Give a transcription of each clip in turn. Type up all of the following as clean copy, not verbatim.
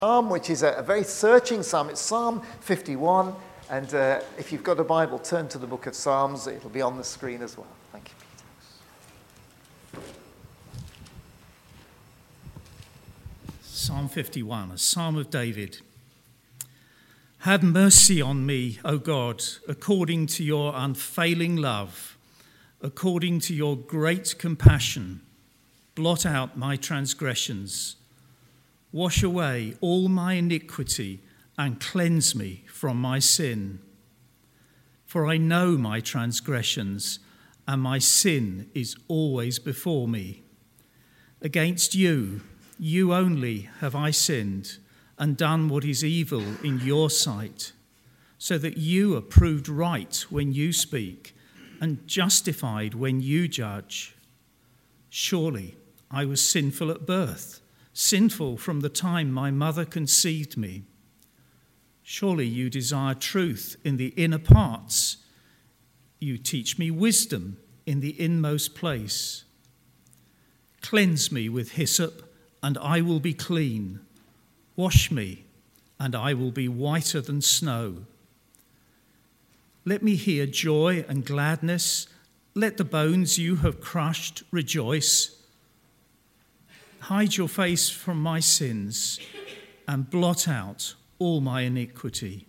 Psalm, which is a very searching psalm. It's Psalm 51, and if you've got a Bible, turn to the book of Psalms. It'll be on the screen as well. Thank you, Peter. Psalm 51, a psalm of David. Have mercy on me, O God, according to your unfailing love, according to your great compassion. Blot out my transgressions. Wash away all my iniquity and cleanse me from my sin. For I know my transgressions, and my sin is always before me. Against you, you only have I sinned and done what is evil in your sight, so that you are proved right when you speak and justified when you judge. Surely I was sinful at birth, sinful from the time my mother conceived me. Surely you desire truth in the inner parts. You teach me wisdom in the inmost place. Cleanse me with hyssop, and I will be clean. Wash me, and I will be whiter than snow. Let me hear joy and gladness. Let the bones you have crushed rejoice. Hide your face from my sins and blot out all my iniquity.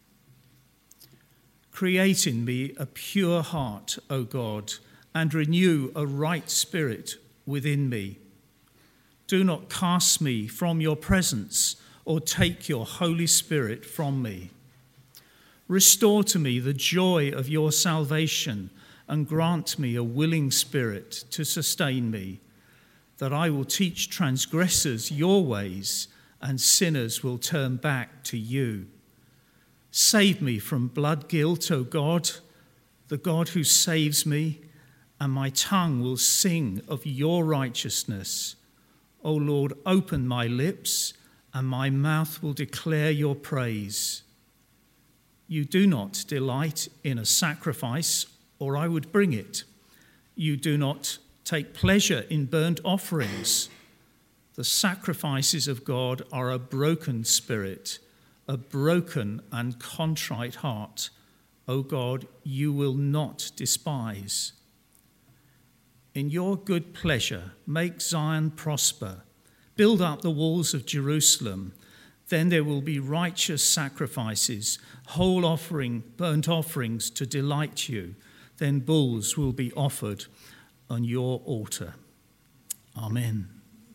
Create in me a pure heart, O God, and renew a right spirit within me. Do not cast me from your presence or take your Holy Spirit from me. Restore to me the joy of your salvation and grant me a willing spirit to sustain me, that I will teach transgressors your ways and sinners will turn back to you. Save me from blood guilt, O God, the God who saves me, and my tongue will sing of your righteousness. O Lord, open my lips, and my mouth will declare your praise. You do not delight in a sacrifice, or I would bring it. You do not take pleasure in burnt offerings. The sacrifices of God are a broken spirit, a broken and contrite heart. O God, you will not despise. In your good pleasure, make Zion prosper. Build up the walls of Jerusalem. Then there will be righteous sacrifices, whole offering, burnt offerings to delight you. Then bulls will be offered on your altar. Amen.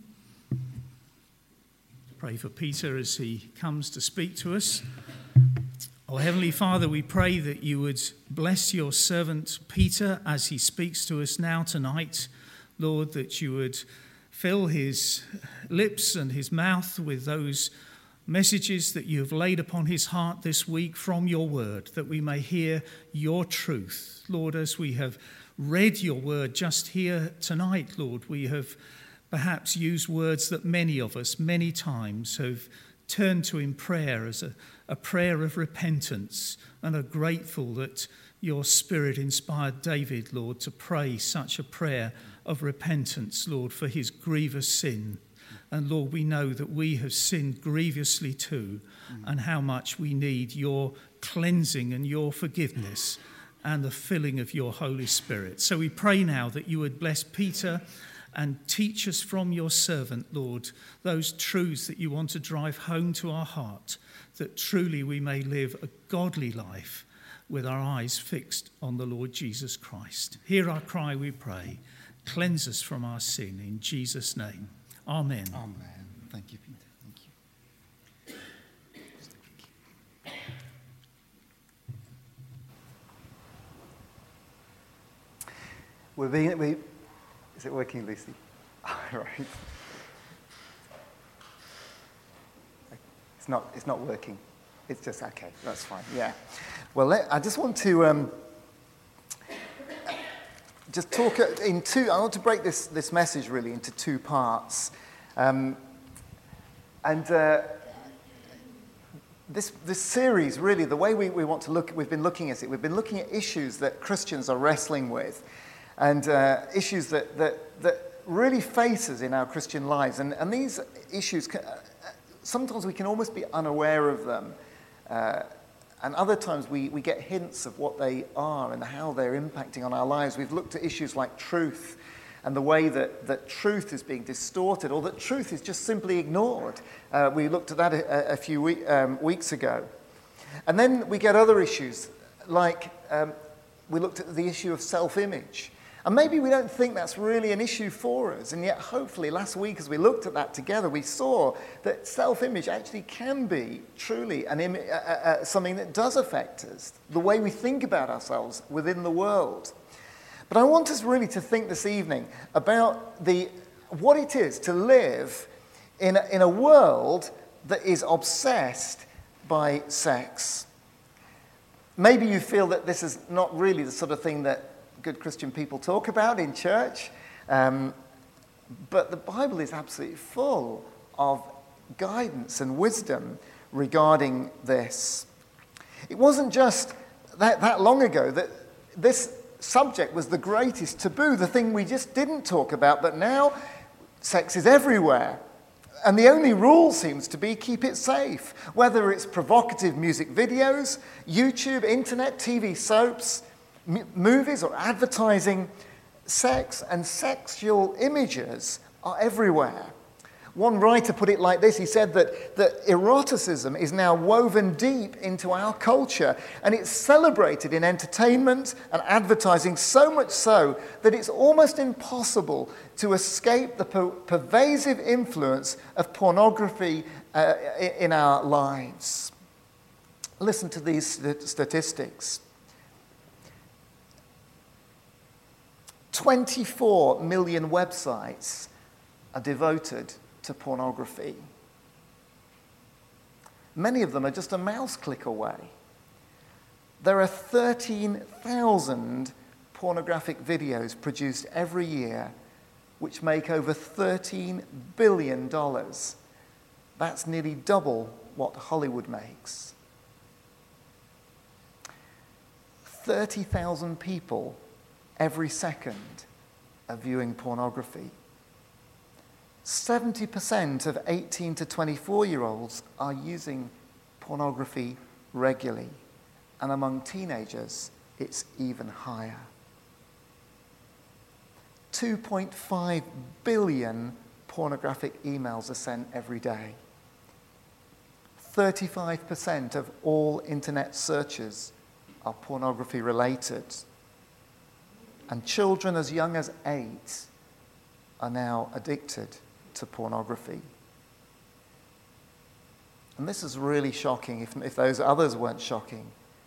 Pray for Peter as he comes to speak to us. Oh, Heavenly Father, we pray that you would bless your servant Peter as he speaks to us now tonight. Lord, that you would fill his lips and his mouth with those messages that you have laid upon his heart this week from your word, that we may hear your truth. Lord, as we have read your word just here tonight, Lord, we have perhaps used words that many of us many times have turned to in prayer as a prayer of repentance, and are grateful that your Spirit inspired David, Lord, to pray such a prayer of repentance, Lord, for his grievous sin. And Lord, we know that we have sinned grievously too, and how much we need your cleansing and your forgiveness and the filling of your Holy Spirit. So we pray now that you would bless Peter and teach us from your servant, Lord, those truths that you want to drive home to our heart, that truly we may live a godly life with our eyes fixed on the Lord Jesus Christ. Hear our cry, we pray. Cleanse us from our sin in Jesus' name. Amen. Amen. Thank you, Peter. Thank you. Is it working, Lucy? Right. It's not working. It's just okay. That's fine. Yeah. Well, I just want to just talk in two. I want to break this message really into two parts, This series really, the way we want to look, we've been looking at it. We've been looking at issues that Christians are wrestling with, and issues that really face us in our Christian lives, and these issues sometimes we can almost be unaware of them. And other times we get hints of what they are and how they're impacting on our lives. We've looked at issues like truth and the way that truth is being distorted, or that truth is just simply ignored. We looked at that a few weeks ago. And then we get other issues, like we looked at the issue of self-image. And maybe we don't think that's really an issue for us, and yet hopefully last week as we looked at that together, we saw that self-image actually can be truly something that does affect us, the way we think about ourselves within the world. But I want us really to think this evening about what it is to live in a world that is obsessed by sex. Maybe you feel that this is not really the sort of thing that good Christian people talk about in church, but the Bible is absolutely full of guidance and wisdom regarding this. It wasn't just that long ago that this subject was the greatest taboo, the thing we just didn't talk about, but now sex is everywhere. And the only rule seems to be keep it safe, whether it's provocative music videos, YouTube, internet, TV soaps, movies or advertising. Sex and sexual images are everywhere. One writer put it like this. He said that eroticism is now woven deep into our culture, and it's celebrated in entertainment and advertising, so much so that it's almost impossible to escape the pervasive influence of pornography in our lives. Listen to these statistics. 24 million websites are devoted to pornography. Many of them are just a mouse click away. There are 13,000 pornographic videos produced every year, which make over $13 billion. That's nearly double what Hollywood makes. 30,000 people every second are viewing pornography. 70% of 18 to 24-year-olds are using pornography regularly, and among teenagers, it's even higher. 2.5 billion pornographic emails are sent every day. 35% of all internet searches are pornography related. And children as young as 8 are now addicted to pornography. And this is really shocking, if those others weren't shocking.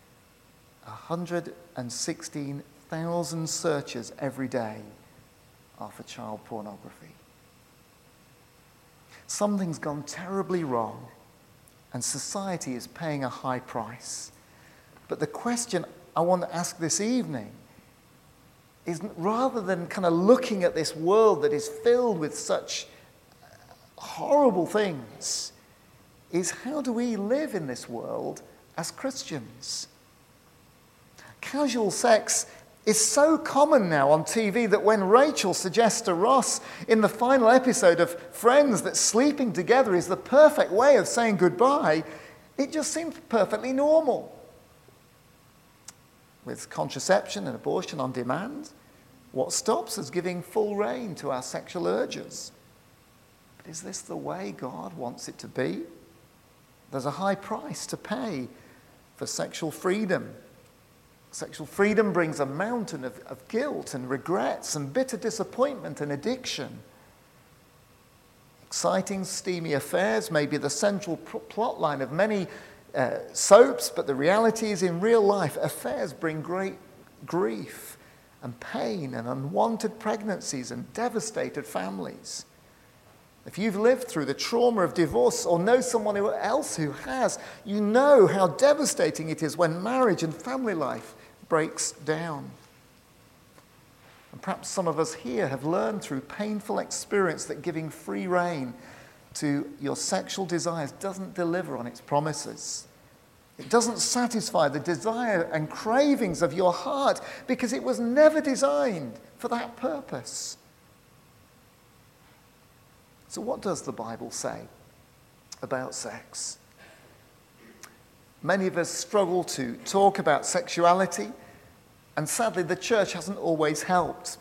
116,000 searches every day are for child pornography. Something's gone terribly wrong, and society is paying a high price. But the question I want to ask this evening is, rather than kind of looking at this world that is filled with such horrible things, is how do we live in this world as Christians? Casual sex is so common now on TV that when Rachel suggests to Ross in the final episode of Friends that sleeping together is the perfect way of saying goodbye, it just seems perfectly normal. With contraception and abortion on demand, what stops us giving full rein to our sexual urges? But is this the way God wants it to be? There's a high price to pay for sexual freedom. Sexual freedom brings a mountain of guilt and regrets and bitter disappointment and addiction. Exciting, steamy affairs may be the central plot line of many soaps, but the reality is, in real life, affairs bring great grief and pain and unwanted pregnancies and devastated families. If you've lived through the trauma of divorce or know someone else who has, you know how devastating it is when marriage and family life breaks down. And perhaps some of us here have learned through painful experience that giving free rein to your sexual desires doesn't deliver on its promises. It doesn't satisfy the desire and cravings of your heart because it was never designed for that purpose. So what does the Bible say? about sex. Many of us struggle to talk about sexuality, and sadly the church hasn't always helped.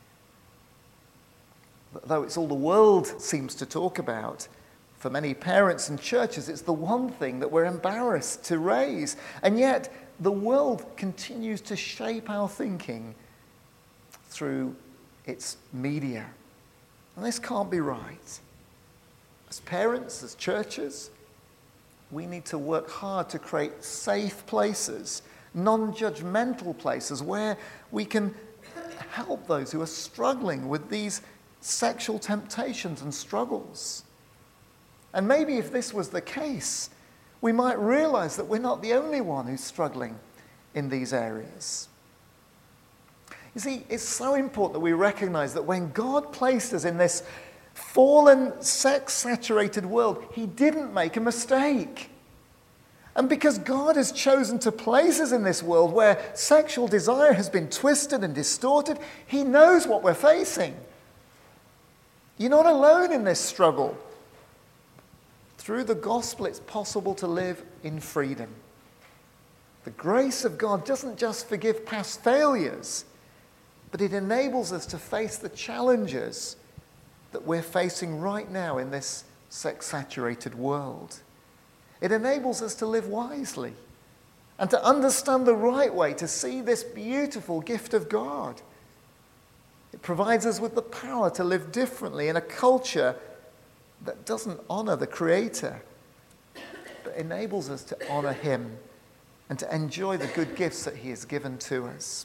Though it's all the world seems to talk about, for many parents and churches it's the one thing that we're embarrassed to raise. And yet the world continues to shape our thinking through its media. And this can't be right. As parents, as churches, we need to work hard to create safe places, non-judgmental places where we can help those who are struggling with these sexual temptations and struggles. And maybe if this was the case, we might realize that we're not the only one who's struggling in these areas. You see, it's so important that we recognize that when God placed us in this fallen, sex-saturated world, he didn't make a mistake. And because God has chosen to place us in this world where sexual desire has been twisted and distorted, he knows what we're facing. You're not alone in this struggle. Through the gospel, it's possible to live in freedom. The grace of God doesn't just forgive past failures, but it enables us to face the challenges that we're facing right now in this sex-saturated world. It enables us to live wisely and to understand the right way to see this beautiful gift of God. It provides us with the power to live differently in a culture that doesn't honor the Creator, but enables us to honor him and to enjoy the good gifts that he has given to us.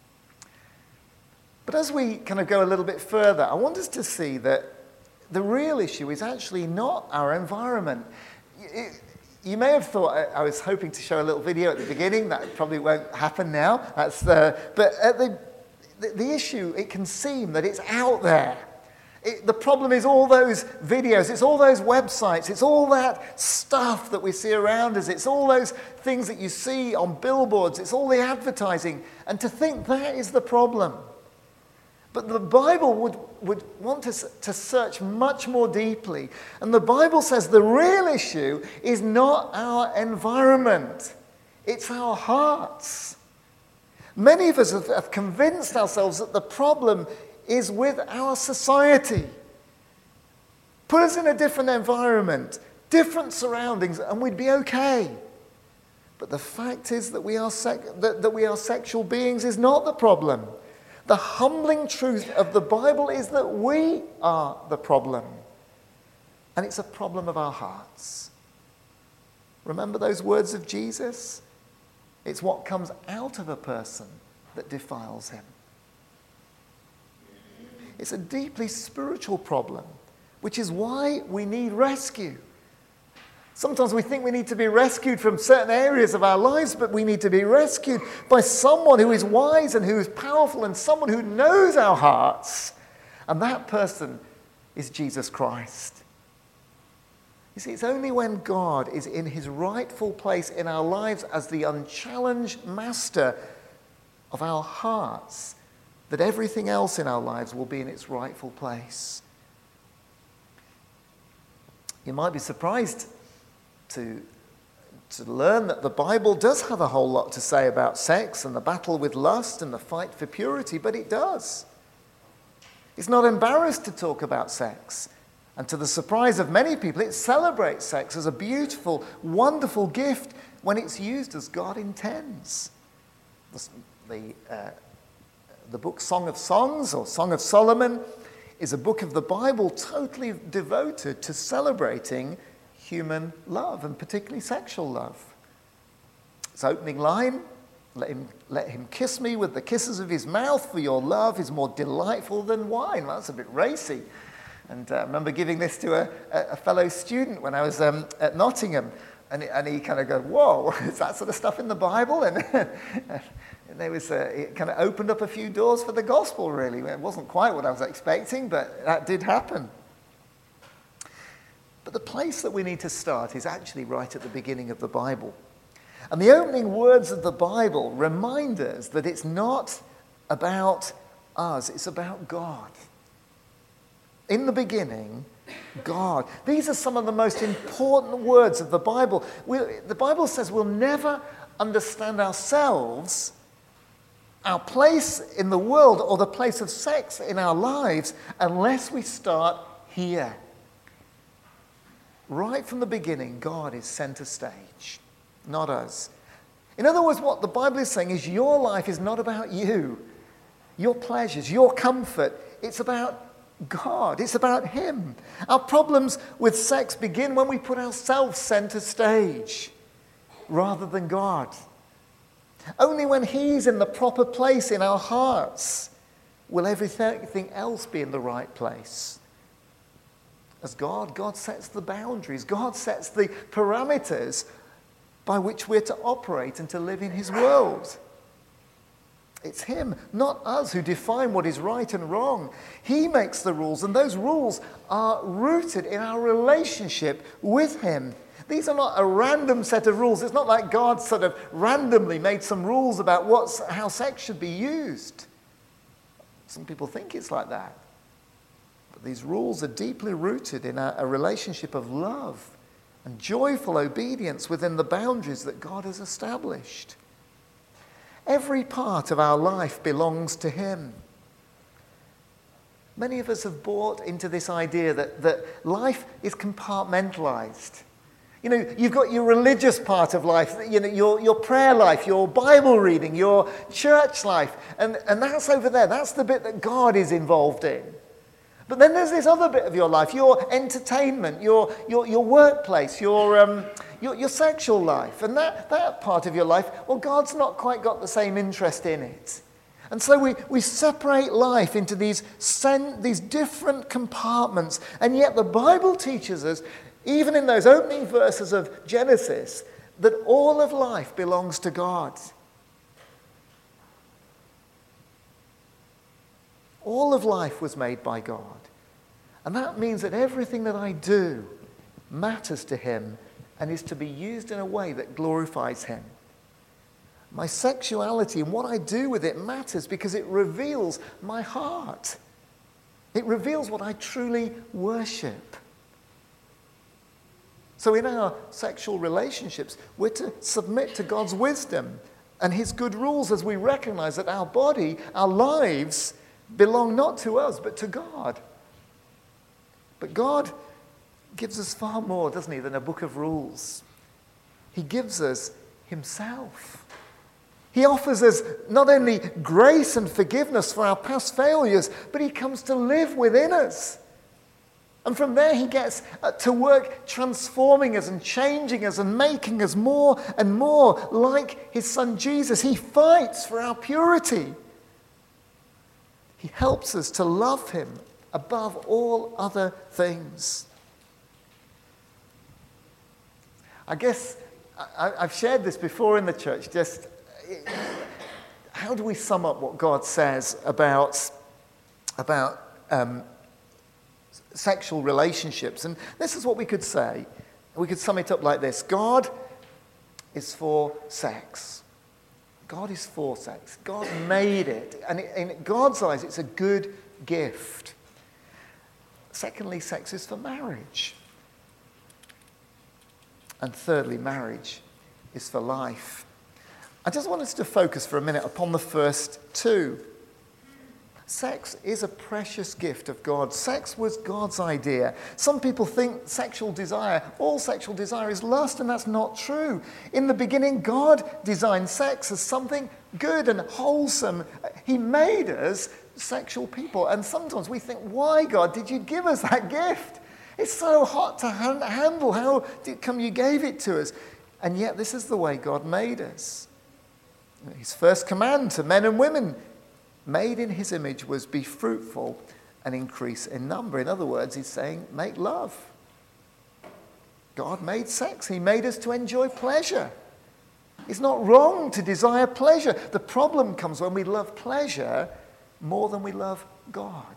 But as we kind of go a little bit further, I want us to see that the real issue is actually not our environment. You may have thought I was hoping to show a little video at the beginning. That probably won't happen now. But at the issue, it can seem that it's out there. The problem is all those videos, it's all those websites, it's all that stuff that we see around us, it's all those things that you see on billboards, it's all the advertising. And to think that is the problem. But the Bible would want us to search much more deeply. And the Bible says the real issue is not our environment. It's our hearts. Many of us have convinced ourselves that the problem is with our society. Put us in a different environment, different surroundings, and we'd be okay. But the fact is that we are sexual beings is not the problem. The humbling truth of the Bible is that we are the problem. And it's a problem of our hearts. Remember those words of Jesus? It's what comes out of a person that defiles him. It's a deeply spiritual problem, which is why we need rescue. Sometimes we think we need to be rescued from certain areas of our lives, but we need to be rescued by someone who is wise and who is powerful and someone who knows our hearts. And that person is Jesus Christ. You see, it's only when God is in his rightful place in our lives as the unchallenged master of our hearts that everything else in our lives will be in its rightful place. You might be surprised to learn that the Bible does have a whole lot to say about sex and the battle with lust and the fight for purity, but it does. It's not embarrassed to talk about sex. And to the surprise of many people, it celebrates sex as a beautiful, wonderful gift when it's used as God intends. The book Song of Songs or Song of Solomon is a book of the Bible totally devoted to celebrating human love, and particularly sexual love. Its opening line, let him kiss me with the kisses of his mouth, for your love is more delightful than wine. Well, that's a bit racy. And I remember giving this to a fellow student when I was at Nottingham, and he kind of goes, whoa, is that sort of stuff in the Bible? And it kind of opened up a few doors for the gospel, really. It wasn't quite what I was expecting, but that did happen. But the place that we need to start is actually right at the beginning of the Bible. And the opening words of the Bible remind us that it's not about us, it's about God. In the beginning, God. These are some of the most important words of the Bible. The Bible says we'll never understand ourselves, our place in the world, or the place of sex in our lives, unless we start here. Right from the beginning, God is center stage, not us. In other words, what the Bible is saying is your life is not about you, your pleasures, your comfort. It's about God. It's about Him. Our problems with sex begin when we put ourselves center stage rather than God. Only when He's in the proper place in our hearts will everything else be in the right place. As God sets the boundaries. God sets the parameters by which we're to operate and to live in His world. It's Him, not us, who define what is right and wrong. He makes the rules, and those rules are rooted in our relationship with Him. These are not a random set of rules. It's not like God sort of randomly made some rules about how sex should be used. Some people think it's like that. But these rules are deeply rooted in a relationship of love and joyful obedience within the boundaries that God has established. Every part of our life belongs to Him. Many of us have bought into this idea that life is compartmentalized. You know, you've got your religious part of life, you know, your prayer life, your Bible reading, your church life, and that's over there. That's the bit that God is involved in. But then there's this other bit of your life, your entertainment, your workplace, your sexual life. And that part of your life, well, God's not quite got the same interest in it. And so we separate life into these different compartments. And yet the Bible teaches us, even in those opening verses of Genesis, that all of life belongs to God. All of life was made by God. And that means that everything that I do matters to Him and is to be used in a way that glorifies Him. My sexuality and what I do with it matters because it reveals my heart. It reveals what I truly worship. So in our sexual relationships, we're to submit to God's wisdom and His good rules as we recognize that our body, our lives, belong not to us, but to God. But God gives us far more, doesn't He, than a book of rules. He gives us Himself. He offers us not only grace and forgiveness for our past failures, but He comes to live within us. And from there He gets to work transforming us and changing us and making us more and more like His Son Jesus. He fights for our purity. He helps us to love Him above all other things. I guess I've shared this before in the church. Just how do we sum up what God says about sexual relationships? And this is what we could say. We could sum it up like this: God is for sex. God is for sex. God made it. And in God's eyes, it's a good gift. Secondly, sex is for marriage. And thirdly, marriage is for life. I just want us to focus for a minute upon the first two. Sex is a precious gift of God. Sex was God's idea. Some people think all sexual desire is lust, and that's not true. In the beginning, God designed sex as something good and wholesome. He made us sexual people. And sometimes we think, why, God, did you give us that gift? It's so hot to handle. How come you gave it to us? And yet this is the way God made us. His first command to men and women made in His image was be fruitful and increase in number. In other words, He's saying make love. God made sex. He made us to enjoy pleasure. It's not wrong to desire pleasure. The problem comes when we love pleasure more than we love God.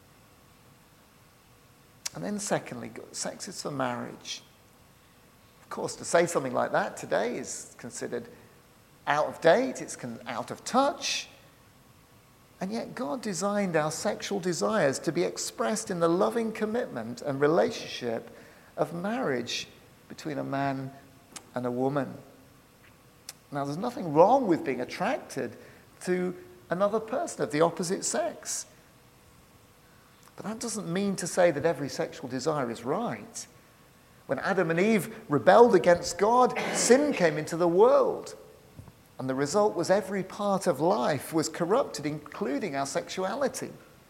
And then secondly, sex is for marriage. Of course, to say something like that today is considered out of date. It's out of touch. And yet God designed our sexual desires to be expressed in the loving commitment and relationship of marriage between a man and a woman. Now, there's nothing wrong with being attracted to another person of the opposite sex. But that doesn't mean to say that every sexual desire is right. When Adam and Eve rebelled against God, sin came into the world. And the result was every part of life was corrupted, including our sexuality.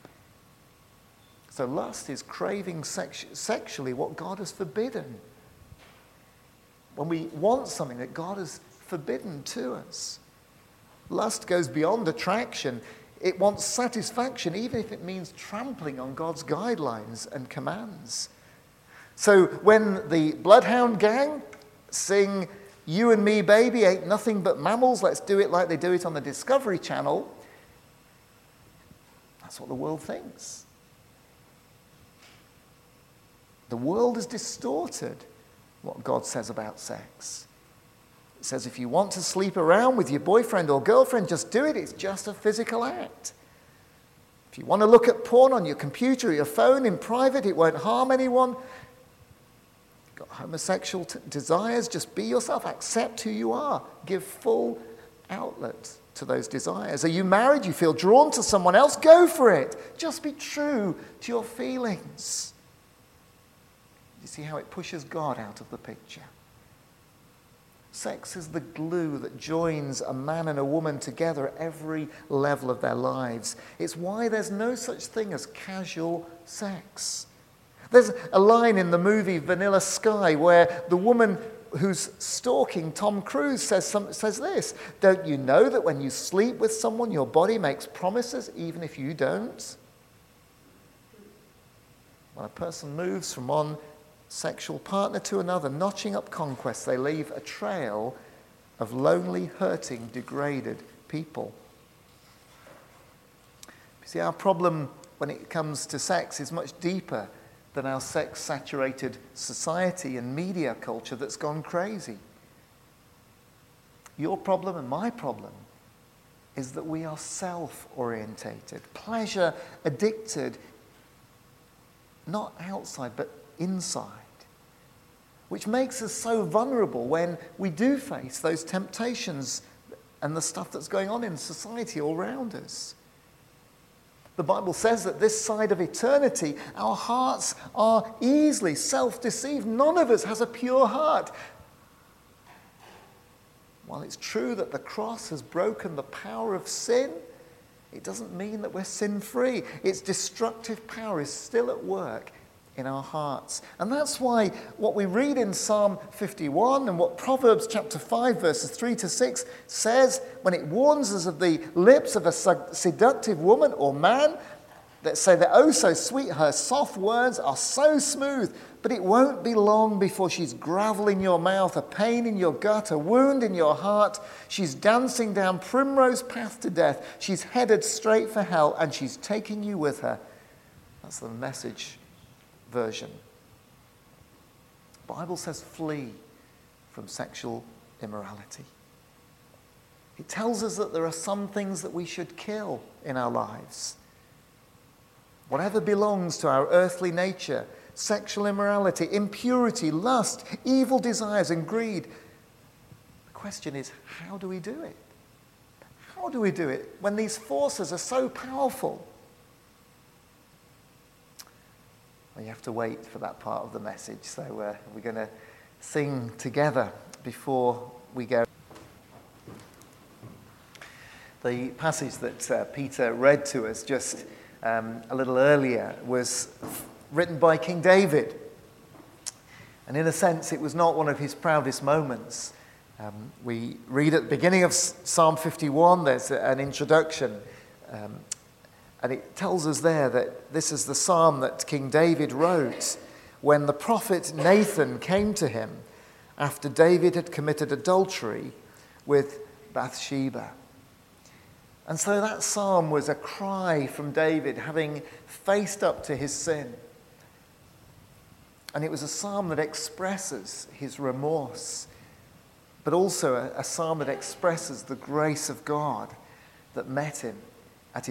So lust is craving sexually what God has forbidden. When we want something that God has forbidden to us. Lust goes beyond attraction. It wants satisfaction, even if it means trampling on God's guidelines and commands. So when the Bloodhound Gang sing, "You and me, baby, ain't nothing but mammals, let's do it like they do it on the Discovery Channel," that's what the world thinks. The world has distorted what God says about sex. It says if you want to sleep around with your boyfriend or girlfriend, just do it. It's just a physical act. If you want to look at porn on your computer or your phone in private, it won't harm anyone. You've got homosexual desires, just be yourself. Accept who you are. Give full outlet to those desires. Are you married? You feel drawn to someone else? Go for it. Just be true to your feelings. You see how it pushes God out of the picture? Sex is the glue that joins a man and a woman together at every level of their lives. It's why there's no such thing as casual sex. There's a line in the movie Vanilla Sky where the woman who's stalking Tom Cruise says this: "Don't you know that when you sleep with someone, your body makes promises even if you don't?" When a person moves from one sexual partner to another, notching up conquest, they leave a trail of lonely, hurting, degraded people. You see, our problem when it comes to sex is much deeper than our sex-saturated society and media culture that's gone crazy. Your problem and my problem is that we are self-orientated, pleasure-addicted, not outside but inside, which makes us so vulnerable when we do face those temptations and the stuff that's going on in society all around us. The Bible says that this side of eternity, our hearts are easily self-deceived. None of us has a pure heart. While it's true that the cross has broken the power of sin, it doesn't mean that we're sin-free. Its destructive power is still at work in our hearts. And that's why what we read in Psalm 51 and what Proverbs chapter 5 verses 3 to 6 says when it warns us of the lips of a seductive woman or man that say they're oh so sweet, her soft words are so smooth, but it won't be long before she's gravel in your mouth, a pain in your gut, a wound in your heart. She's dancing down primrose path to death. She's headed straight for hell and she's taking you with her. That's the Message version. The Bible says flee from sexual immorality. It tells us that there are some things that we should kill in our lives. Whatever belongs to our earthly nature, sexual immorality, impurity, lust, evil desires, and greed. The question is, how do we do it? How do we do it when these forces are so powerful? Well, you have to wait for that part of the message, so we're going to sing together before we go. The passage that Peter read to us just a little earlier was written by King David. And in a sense, it was not one of his proudest moments. We read at the beginning of Psalm 51, there's an introduction. And it tells us there that this is the psalm that King David wrote when the prophet Nathan came to him after David had committed adultery with Bathsheba. And so that psalm was a cry from David, having faced up to his sin. And it was a psalm that expresses his remorse, but also a psalm that expresses the grace of God that met him at his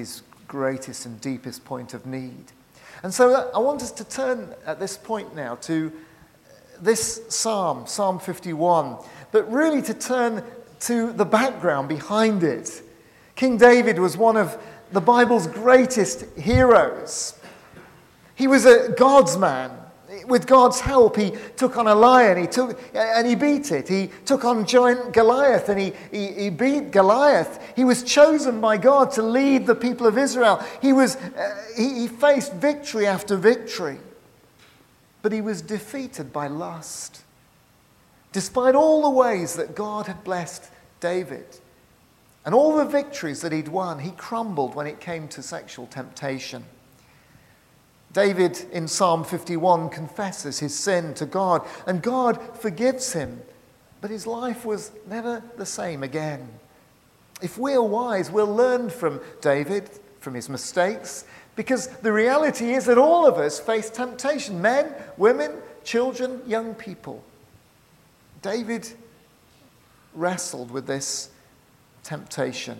greatest and deepest point of need. And so I want us to turn at this point now to this psalm, Psalm 51, but really to turn to the background behind it. King David was one of the Bible's greatest heroes. He was a God's man. With God's help, he took on a lion, and he beat it. He took on giant Goliath, and he beat Goliath. He was chosen by God to lead the people of Israel. He faced victory after victory, but he was defeated by lust. Despite all the ways that God had blessed David and all the victories that he'd won, he crumbled when it came to sexual temptation. David in Psalm 51 confesses his sin to God, and God forgives him, but his life was never the same again. If we're wise, we'll learn from David, from his mistakes, because the reality is that all of us face temptation, men, women, children, young people. David wrestled with this temptation.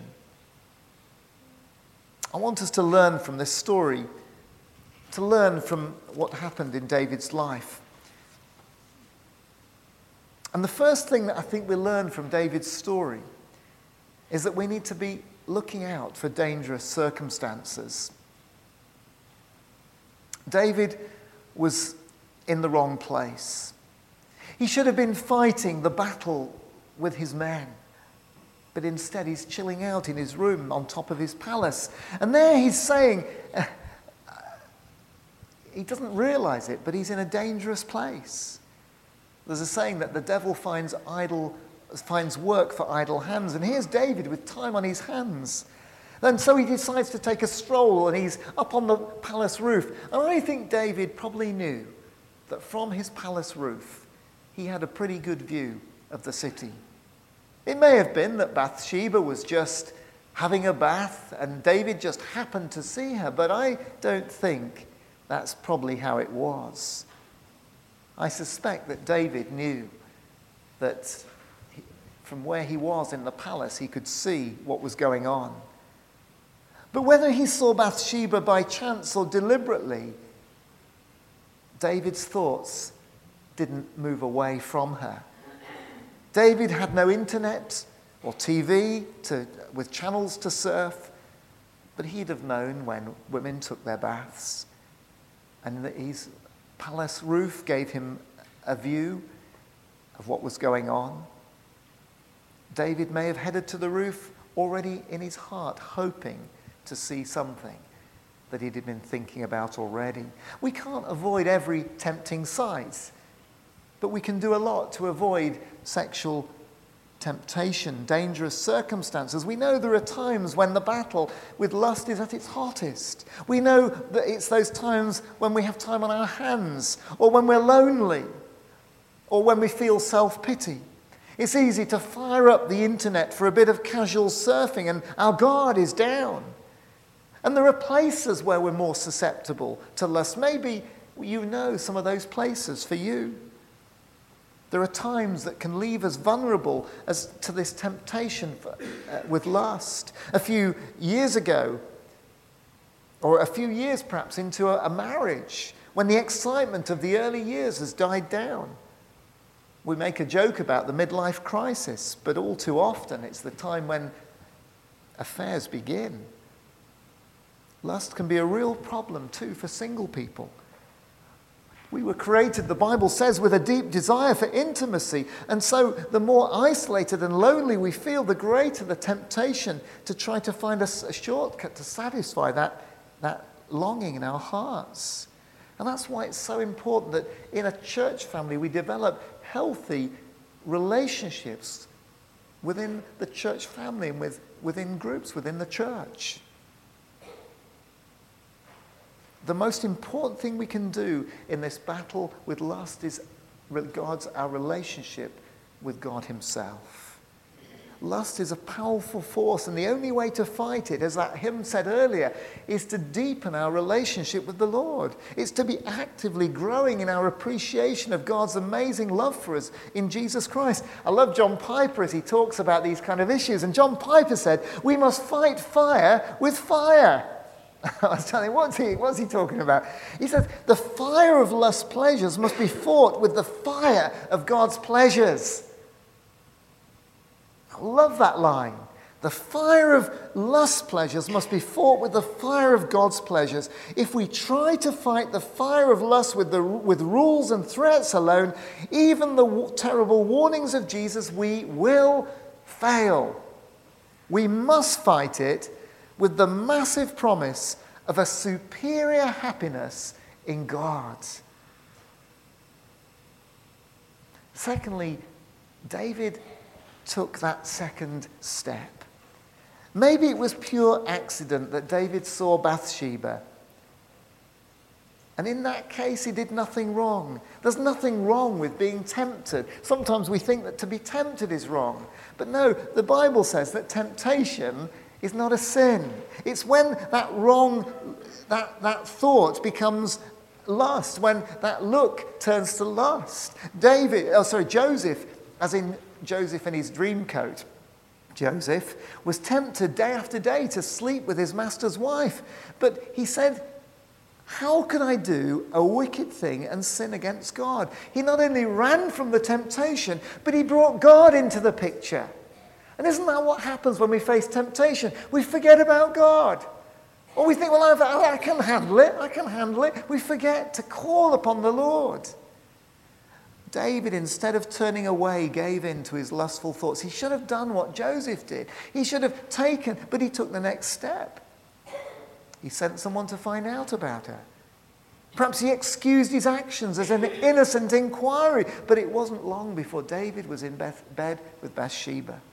I want us to learn from this story, to learn from what happened in David's life. And the first thing that I think we learn from David's story is that we need to be looking out for dangerous circumstances. David was in the wrong place. He should have been fighting the battle with his men, but instead he's chilling out in his room on top of his palace. And there he's saying, he doesn't realize it, but he's in a dangerous place. There's a saying that the devil finds work for idle hands. And here's David with time on his hands. And so he decides to take a stroll, and he's up on the palace roof. And I think David probably knew that from his palace roof, he had a pretty good view of the city. It may have been that Bathsheba was just having a bath, and David just happened to see her, but I don't think that's probably how it was. I suspect that David knew that from where he was in the palace, he could see what was going on. But whether he saw Bathsheba by chance or deliberately, David's thoughts didn't move away from her. David had no internet or TV with channels to surf, but he'd have known when women took their baths. And his palace roof gave him a view of what was going on. David may have headed to the roof already in his heart, hoping to see something that he'd been thinking about already. We can't avoid every tempting sight, but we can do a lot to avoid sexual temptation, dangerous circumstances. We know there are times when the battle with lust is at its hottest. We know that it's those times when we have time on our hands, or when we're lonely, or when we feel self-pity. It's easy to fire up the internet for a bit of casual surfing, and our guard is down. And there are places where we're more susceptible to lust. Maybe you know some of those places for you. There are times that can leave us vulnerable as to this temptation with lust. A few years ago, or a few years perhaps into a marriage, when the excitement of the early years has died down. We make a joke about the midlife crisis, but all too often it's the time when affairs begin. Lust can be a real problem too for single people. We were created, the Bible says, with a deep desire for intimacy. And so the more isolated and lonely we feel, the greater the temptation to try to find a shortcut to satisfy that longing in our hearts. And that's why it's so important that in a church family we develop healthy relationships within the church family and within groups within the church. The most important thing we can do in this battle with lust is regards our relationship with God himself. Lust is a powerful force, and the only way to fight it, as that hymn said earlier, is to deepen our relationship with the Lord. It's to be actively growing in our appreciation of God's amazing love for us in Jesus Christ. I love John Piper as he talks about these kind of issues, and John Piper said, "We must fight fire with fire." I was telling him, what's he talking about? He says, the fire of lust pleasures must be fought with the fire of God's pleasures. I love that line. The fire of lust pleasures must be fought with the fire of God's pleasures. If we try to fight the fire of lust with rules and threats alone, even the terrible warnings of Jesus, we will fail. We must fight it with the massive promise of a superior happiness in God. Secondly, David took that second step. Maybe it was pure accident that David saw Bathsheba. And in that case, he did nothing wrong. There's nothing wrong with being tempted. Sometimes we think that to be tempted is wrong. But no, the Bible says that temptation is not a sin. It's when that thought becomes lust, when that look turns to lust. Joseph, as in Joseph in his dream coat, Joseph was tempted day after day to sleep with his master's wife. But he said, how can I do a wicked thing and sin against God? He not only ran from the temptation, but he brought God into the picture. And isn't that what happens when we face temptation? We forget about God. Or we think, well, I can handle it. We forget to call upon the Lord. David, instead of turning away, gave in to his lustful thoughts. He should have done what Joseph did. He should have taken, but he took the next step. He sent someone to find out about her. Perhaps he excused his actions as an innocent inquiry, but it wasn't long before David was in bed with Bathsheba.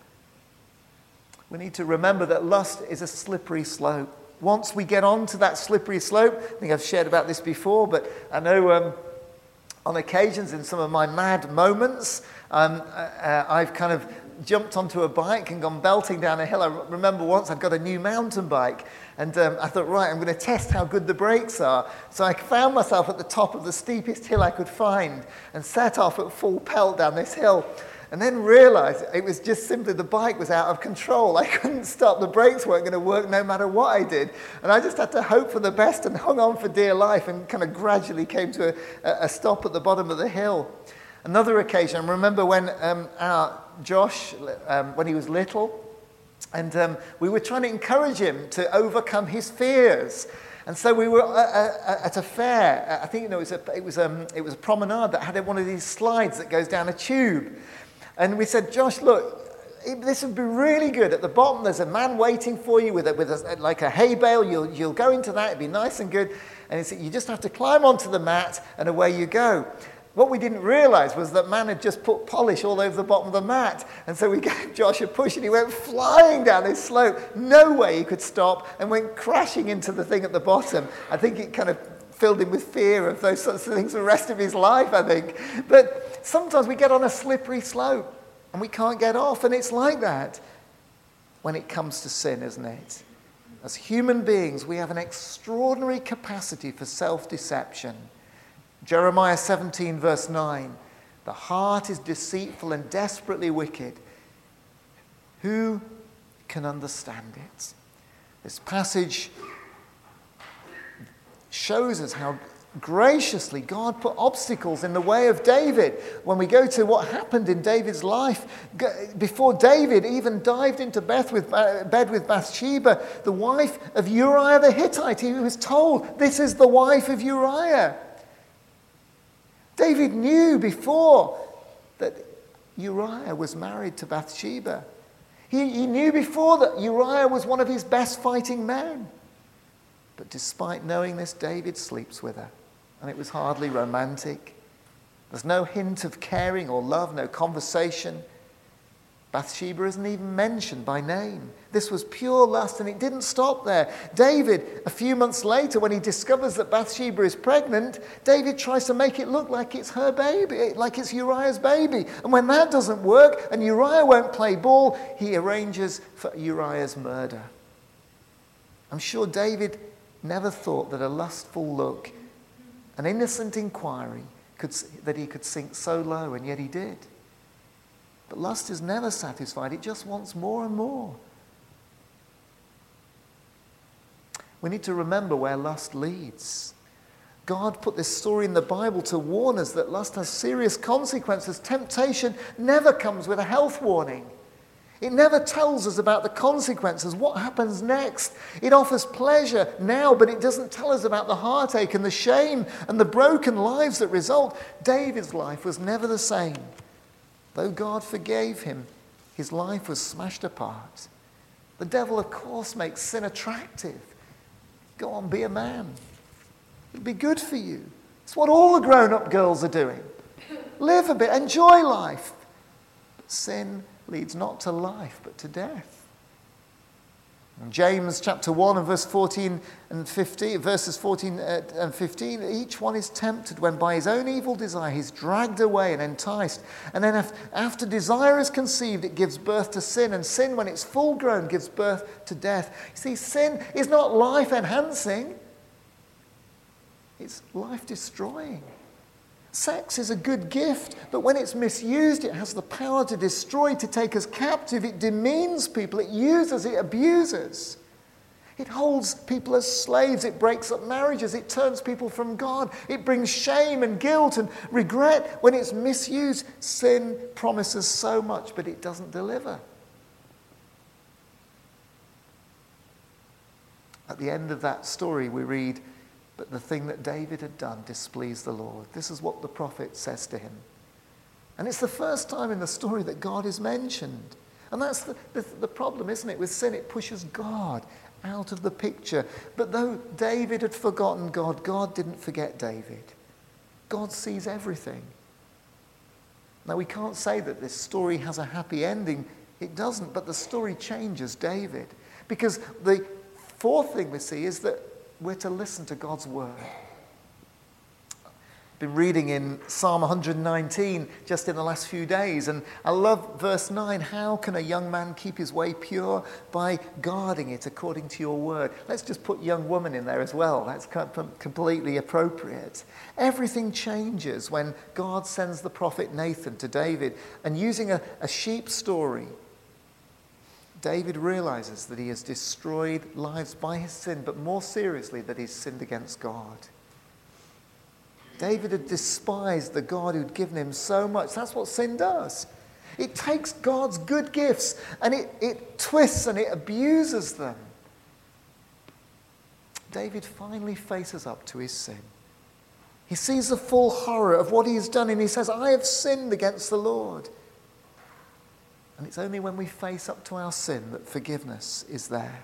We need to remember that lust is a slippery slope. Once we get onto that slippery slope, I think I've shared about this before, but I know on occasions in some of my mad moments, I've kind of jumped onto a bike and gone belting down a hill. I remember once I'd got a new mountain bike, and I thought, right, I'm going to test how good the brakes are. So I found myself at the top of the steepest hill I could find and set off at full pelt down this hill. And then realised it was just simply the bike was out of control. I couldn't stop. The brakes weren't going to work no matter what I did. And I just had to hope for the best and hung on for dear life and kind of gradually came to a stop at the bottom of the hill. Another occasion, I remember when our Josh, when he was little, and we were trying to encourage him to overcome his fears. And so we were at a fair. I think it was a promenade that had one of these slides that goes down a tube. And we said, Josh, look, this would be really good. At the bottom, there's a man waiting for you with like a hay bale. You'll go into that. It'd be nice and good. And he said, you just have to climb onto the mat, and away you go. What we didn't realise was that man had just put polish all over the bottom of the mat. And so we gave Josh a push, and he went flying down this slope. No way he could stop, and went crashing into the thing at the bottom. I think it kind of filled him with fear of those sorts of things for the rest of his life, I think. But sometimes we get on a slippery slope and we can't get off, and it's like that when it comes to sin, isn't it? As human beings, we have an extraordinary capacity for self-deception. Jeremiah 17, verse 9, the heart is deceitful and desperately wicked. Who can understand it? This passage shows us how graciously God put obstacles in the way of David. When we go to what happened in David's life, before David even dived into bed with Bathsheba, the wife of Uriah the Hittite, he was told, this is the wife of Uriah. David knew before that Uriah was married to Bathsheba. He knew before that Uriah was one of his best fighting men. But despite knowing this, David sleeps with her. And it was hardly romantic. There's no hint of caring or love, no conversation. Bathsheba isn't even mentioned by name. This was pure lust, and it didn't stop there. David, a few months later, when he discovers that Bathsheba is pregnant, David tries to make it look like it's her baby, like it's Uriah's baby. And when that doesn't work, and Uriah won't play ball, he arranges for Uriah's murder. I'm sure David never thought that a lustful look, an innocent inquiry, that he could sink so low, and yet he did. But lust is never satisfied. It just wants more and more. We need to remember where lust leads. God put this story in the Bible to warn us that lust has serious consequences. Temptation never comes with a health warning. It never tells us about the consequences, what happens next. It offers pleasure now, but it doesn't tell us about the heartache and the shame and the broken lives that result. David's life was never the same. Though God forgave him, his life was smashed apart. The devil, of course, makes sin attractive. Go on, be a man. It'll be good for you. It's what all the grown-up girls are doing. Live a bit, enjoy life. But sin leads not to life, but to death. In James chapter 1 and verse 14 and 15, verses 14 and 15, each one is tempted when by his own evil desire he's dragged away and enticed. And then after desire is conceived, it gives birth to sin. And sin, when it's full grown, gives birth to death. You see, sin is not life enhancing. It's life destroying. Sex is a good gift, but when it's misused, it has the power to destroy, to take us captive. It demeans people, it uses, it abuses. It holds people as slaves, it breaks up marriages, it turns people from God. It brings shame and guilt and regret. When it's misused, sin promises so much, but it doesn't deliver. At the end of that story, we read, "But the thing that David had done displeased the Lord." This is what the prophet says to him. And it's the first time in the story that God is mentioned. And that's the problem, isn't it? With sin, it pushes God out of the picture. But though David had forgotten God, God didn't forget David. God sees everything. Now, we can't say that this story has a happy ending. It doesn't, but the story changes David. Because the fourth thing we see is that we're to listen to God's word. I've been reading in Psalm 119 just in the last few days, and I love verse 9. How can a young man keep his way pure? By guarding it according to your word. Let's just put young woman in there as well. That's completely appropriate. Everything changes when God sends the prophet Nathan to David, and using a sheep story, David realizes that he has destroyed lives by his sin, but more seriously, that he's sinned against God. David had despised the God who'd given him so much. That's what sin does. It takes God's good gifts and it twists and it abuses them. David finally faces up to his sin. He sees the full horror of what he has done, and he says, "I have sinned against the Lord." And it's only when we face up to our sin that forgiveness is there.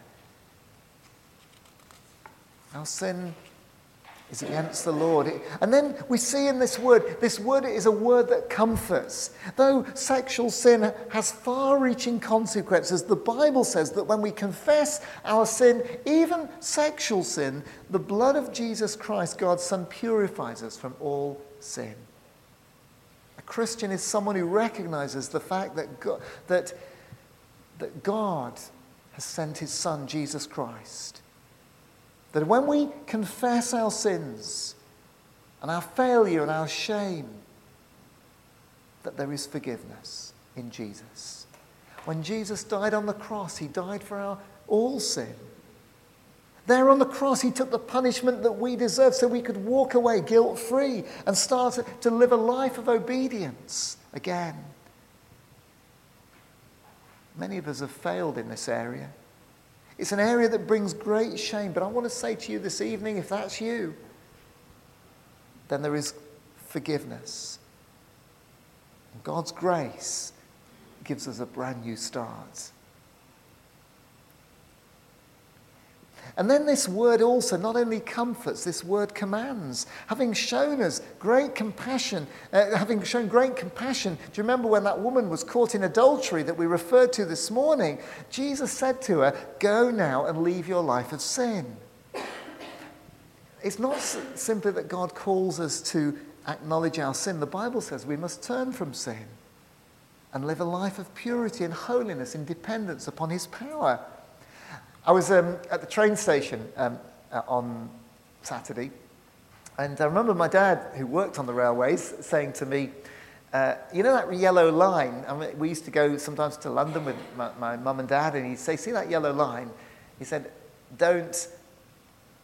Our sin is against the Lord. And then we see in this word is a word that comforts. Though sexual sin has far-reaching consequences, the Bible says that when we confess our sin, even sexual sin, the blood of Jesus Christ, God's Son, purifies us from all sin. A Christian is someone who recognizes the fact that God has sent his Son, Jesus Christ. That when we confess our sins and our failure and our shame, that there is forgiveness in Jesus. When Jesus died on the cross, he died for our all sin. There on the cross, he took the punishment that we deserve so we could walk away guilt-free and start to live a life of obedience again. Many of us have failed in this area. It's an area that brings great shame, but I want to say to you this evening, if that's you, then there is forgiveness. And God's grace gives us a brand new start. And then this word also not only comforts, this word commands. Having shown us great compassion, do you remember when that woman was caught in adultery that we referred to this morning? Jesus said to her, "Go now and leave your life of sin." It's not simply that God calls us to acknowledge our sin. The Bible says we must turn from sin and live a life of purity and holiness in dependence upon his power. I was at the train station on Saturday, and I remember my dad, who worked on the railways, saying to me, you know that yellow line? I mean, we used to go sometimes to London with my mum and dad, and he'd say, "See that yellow line?" He said, "Don't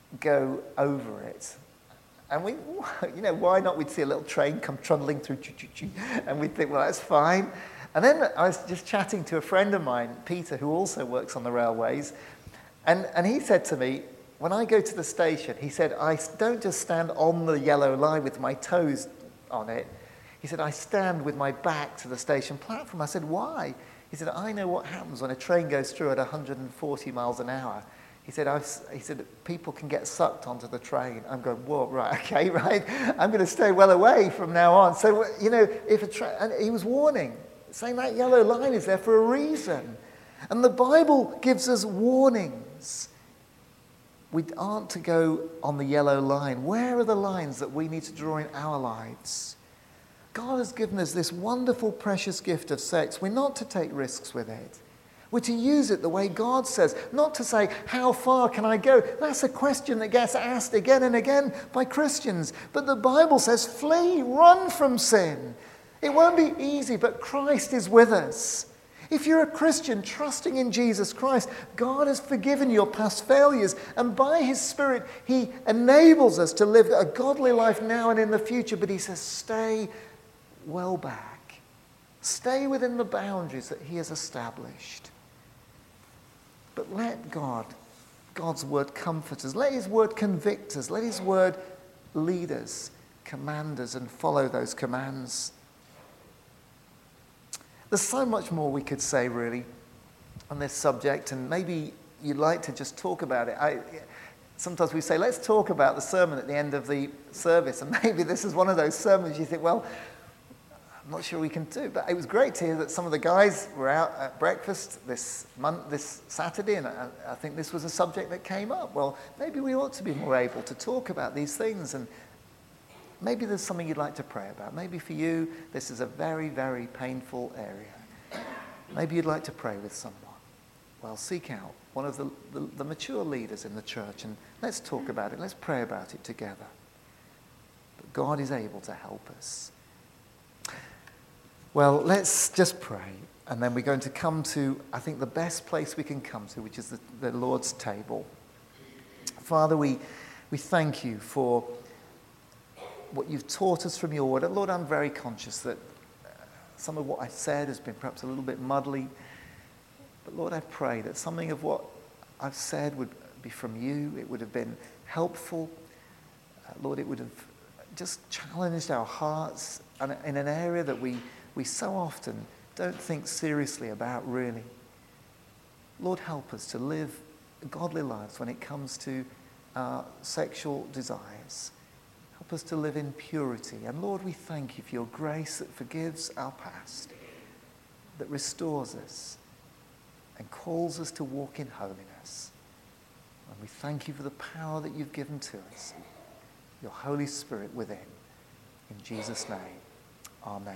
go over it. And we, why not? We'd see a little train come trundling through, and we'd think, well, that's fine. And then I was just chatting to a friend of mine, Peter, who also works on the railways, and he said to me, when I go to the station, he said, I don't just stand on the yellow line with my toes on it. He said, I stand with my back to the station platform. I said, why? He said, I know what happens when a train goes through at 140 miles an hour. He said, people can get sucked onto the train. I'm going, whoa, right, okay, right. I'm going to stay well away from now on. So, if and he was warning, saying that yellow line is there for a reason. And the Bible gives us warnings. We aren't to go on the yellow line. Where are the lines that we need to draw in our lives? God has given us this wonderful, precious gift of sex. We're not to take risks with it. We're to use it the way God says, not to say, how far can I go? That's a question that gets asked again and again by Christians. But the Bible says, flee, run from sin. It won't be easy, but Christ is with us. If you're a Christian trusting in Jesus Christ, God has forgiven your past failures, and by his Spirit, he enables us to live a godly life now and in the future. But he says, stay well back. Stay within the boundaries that he has established. But let God's word comfort us. Let his word convict us. Let his word lead us, command us, and follow those commands. There's so much more we could say, really, on this subject, and maybe you'd like to just talk about it. Sometimes we say, let's talk about the sermon at the end of the service, and maybe this is one of those sermons you think, well, I'm not sure we can do. But it was great to hear that some of the guys were out at breakfast this Saturday, and I think this was a subject that came up. Well, maybe we ought to be more able to talk about these things, and maybe there's something you'd like to pray about. Maybe for you, this is a very, very painful area. Maybe you'd like to pray with someone. Well, seek out one of the mature leaders in the church, and let's talk about it. Let's pray about it together. But God is able to help us. Well, let's just pray, and then we're going to come to, I think, the best place we can come to, which is the Lord's table. Father, we thank you for what you've taught us from your word. And Lord, I'm very conscious that some of what I've said has been perhaps a little bit muddly. But Lord, I pray that something of what I've said would be from you. It would have been helpful. Lord, it would have just challenged our hearts in an area that we so often don't think seriously about, really. Lord, help us to live godly lives when it comes to our sexual desires. Help us to live in purity. And Lord, we thank you for your grace that forgives our past, that restores us and calls us to walk in holiness. And we thank you for the power that you've given to us, your Holy Spirit within. In Jesus' name, amen.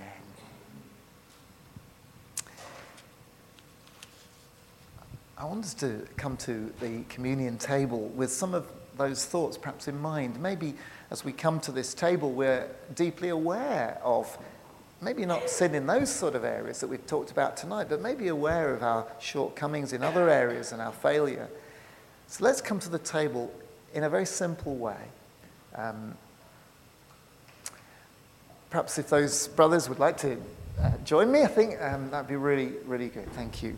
I want us to come to the communion table with some of those thoughts perhaps in mind. Maybe as we come to this table, we're deeply aware of maybe not sin in those sort of areas that we've talked about tonight, but maybe aware of our shortcomings in other areas and our failure. So let's come to the table in a very simple way. Perhaps if those brothers would like to join me, I think that'd be really, really good. Thank you.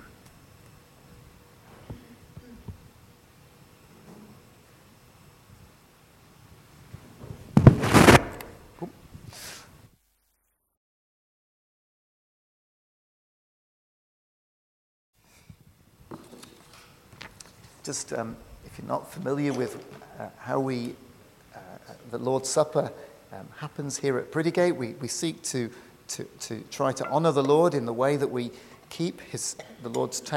Just if you're not familiar with how the Lord's Supper happens here at Prettygate, we seek to try to honour the Lord in the way that we keep the Lord's table.